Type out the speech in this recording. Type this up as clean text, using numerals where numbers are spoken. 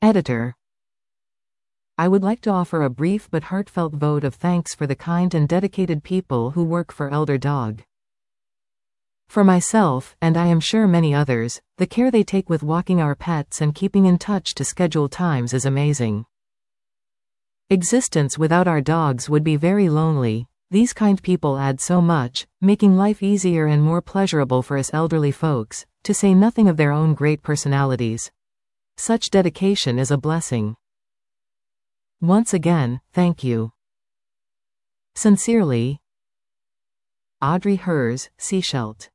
Editor. I would like to offer a brief but heartfelt vote of thanks for the kind and dedicated people who work for Elder Dog. For myself, and I am sure many others, the care they take with walking our pets and keeping in touch to schedule times is amazing. Existence without our dogs would be very lonely. These kind people add so much, making life easier and more pleasurable for us elderly folks, to say nothing of their own great personalities. Such dedication is a blessing. Once again, thank you. Sincerely, Audrey Hers, Seashelt.